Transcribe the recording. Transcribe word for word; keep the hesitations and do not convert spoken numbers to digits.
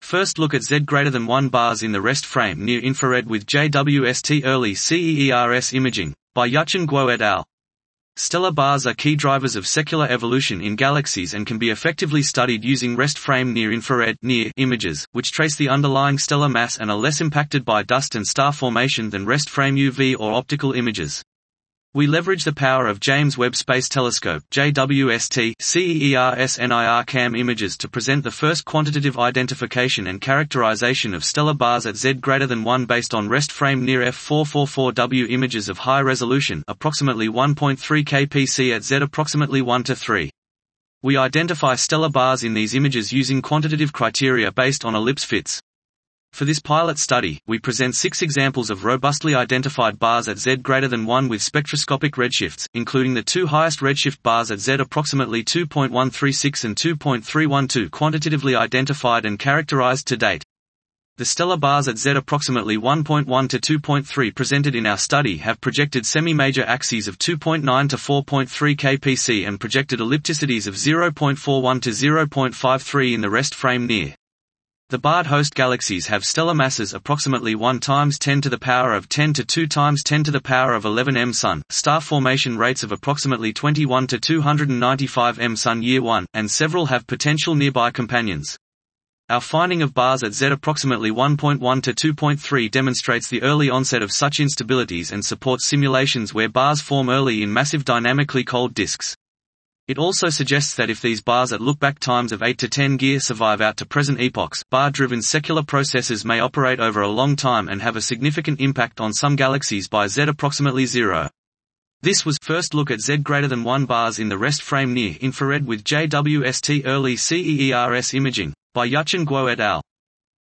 First look at Z greater than one bars in the rest frame near infrared with J W S T early CEERS imaging, by Yuchen Guo et al. Stellar bars are key drivers of secular evolution in galaxies and can be effectively studied using rest frame near-infrared (NIR) images, which trace the underlying stellar mass and are less impacted by dust and star formation than rest frame U V or optical images. We leverage the power of James Webb Space Telescope (J W S T) CEERS NIRCam images to present the first quantitative identification and characterization of stellar bars at Z greater than one based on rest frame near F four forty-four W images of high resolution, approximately one point three K P C at Z approximately one to three. We identify stellar bars in these images using quantitative criteria based on ellipse fits. For this pilot study, we present six examples of robustly identified bars at Z greater than one with spectroscopic redshifts, including the two highest redshift bars at Z approximately two point one three six and two point three one two quantitatively identified and characterized to date. The stellar bars at Z approximately one point one to two point three presented in our study have projected semi-major axes of two point nine to four point three K P C and projected ellipticities of zero point four one to zero point five three in the rest frame near. The barred host galaxies have stellar masses approximately one times ten to the power of ten to two times ten to the power of eleven M Sun, star formation rates of approximately twenty-one to two hundred ninety-five M Sun year one, and several have potential nearby companions. Our finding of bars at Z approximately one point one to two point three demonstrates the early onset of such instabilities and supports simulations where bars form early in massive dynamically cold disks. It also suggests that if these bars at look-back times of eight to ten G survive out to present epochs, bar-driven secular processes may operate over a long time and have a significant impact on some galaxies by Z approximately zero. This was First Look at Z greater than one bars in the rest frame near infrared with J W S T early CEERS imaging, by Yuchen Guo et al.